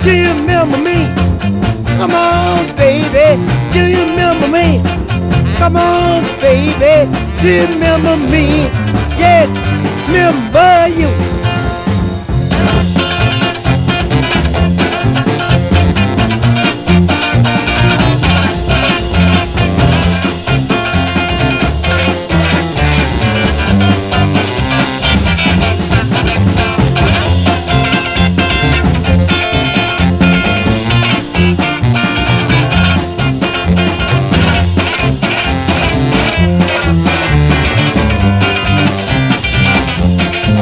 Do you remember me? Come on, baby. Do you remember me? Come on, baby. Do you remember me? Yes, remember you.